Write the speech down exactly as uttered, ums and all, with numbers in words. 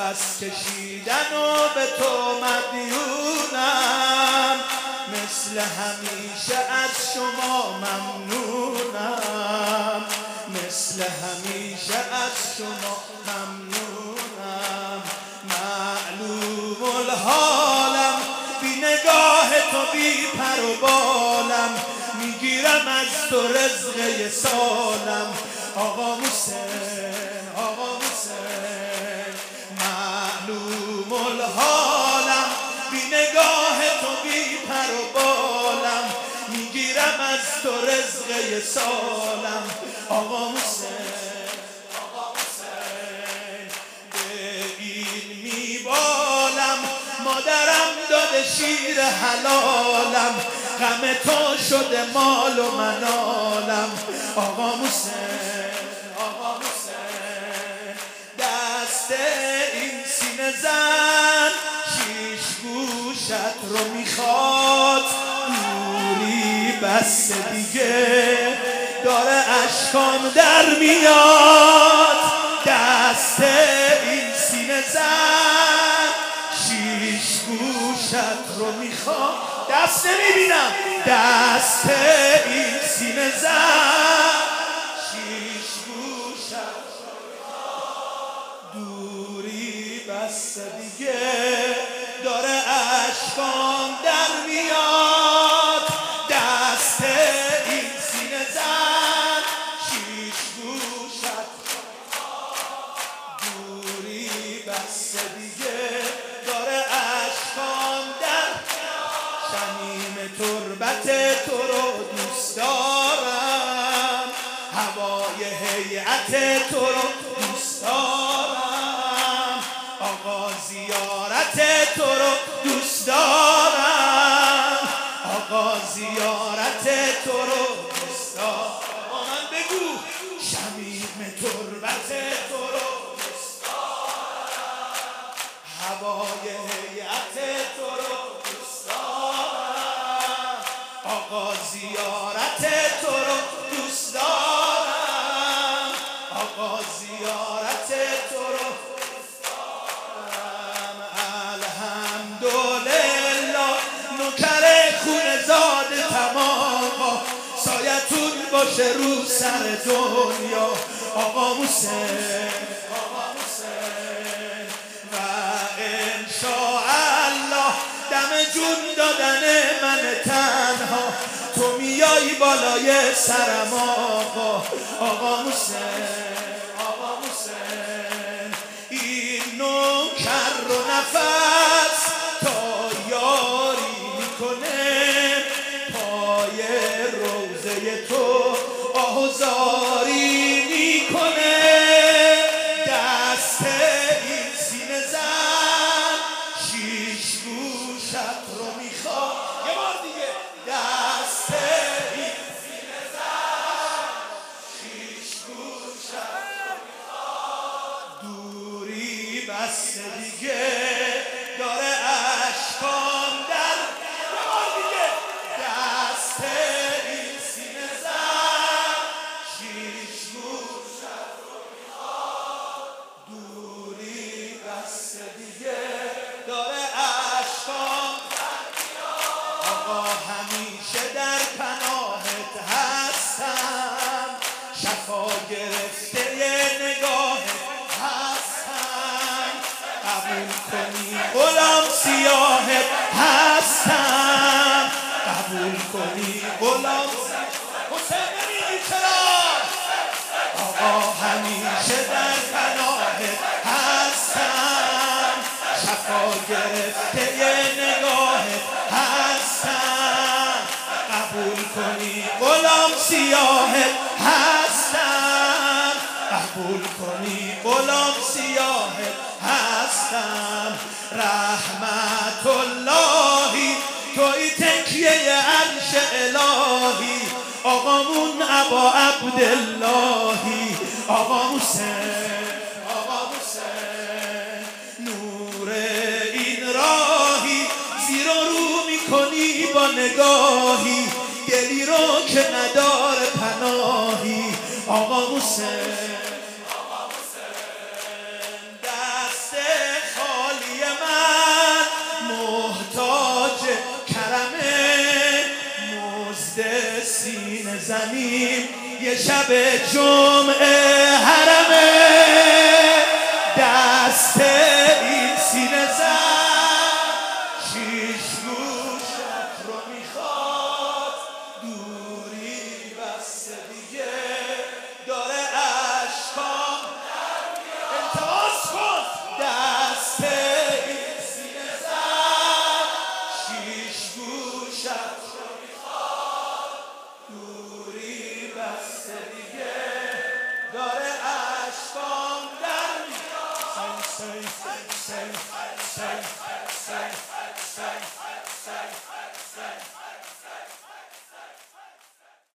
نفس کشیدن و به تو مدیونم، مثل همیشه از شما ممنونم، مثل همیشه از شما ممنونم. معلوم الحالم، بی نگاه تو بی پر و بالم، میگیرم از تو رزق سالم. آقا حسین، آقا حسین، معلوم الحالم، بی نگاه تو بی پر و بالم، میگیرم از تو رزق سالم. آقا حسین، آقا حسین، به این میبالم، مادرم داده شیر حلالم، غم تو شده مال و منالم. آقا حسین، آقا حسین، دست این سینه زن شیش گوشت رو میخواد، دوری بس دیگه داره اشکام در میاد. دست این سینه زن شیش گوشت رو میخواد، دست نمیبینم، دست این سینه زن شیش گوشت رو میخواد، دوری بس دیگه داره اشکام در میاد. دست این سینه زن شیش گوشت رو میخواد، دوری بس دیگه داره اشکام در میاد. شمیم تربت تو رو دوست دارم، هوای هیئت تو رو دوست دارم، آقا زیارت تو رو دوست دارم، آقا زیارت تو رو دوست دارم. با من بگو شمیم تربت تو رو دوست دارم، هوای هیئت تو رو دوست دارم، آقا زیارت تو رو دوست دارم، آقا زیارت تو رو دوست دارم. الحمدلله نوکر خون زاد تمام، سایتون باشه رو سر دنیا. آقا حسین، آقا حسین، و انشاءالله دم جون دادن من تنها تو میای بالای سرم. آقا آقا حسین، آقا حسین، این نوکر رو نفس تا یاری میکنه، پای روزه تو آهوزاری میکنه. دست این سینه زن شیش گوشت رو میخواد، یه بار دیگه، دست این سینه زن شیش گوشت رو میخواد، دوری بس دیگه داره اشکام در میاد. یه بار دیگه، دست این سینه زن شیش گوشت رو میخواد، دوری بس دیگه داره اشکام در میاد. آقا همیشه در پناهت هستم، شفا گرفته نگاهت هستم، قبول کنی غلام سیاهت هستم، قبول کنی غلام سیاهت. حسین نمیگی چرا؟ آقا همیشه در پناهت هستم، شفا گرفته نگاهت هستم، قبول کنی غلام سیاهت هستم، قبول کنی غلام سیاهت هستم. رحمت اللهی توی تکیه عرش الهی، آقامون ابا عبداللهی. آقا حسین، آقا حسین، نور این راهی، زیر و رو میکنی با نگاهی، دلی رو که نداره پناهی. آقا حسین، آقا حسین، دست منیم یه شب جمعه حرمه دست این سینه زن شیش گوشت رو میخواد دوری بسته دیگه داره عشقام التماس کن دست این سینه زن شیش گوشت رو میخواد دوری بسته دیگه داره عشقام در میاد. Say, say, say, say, say.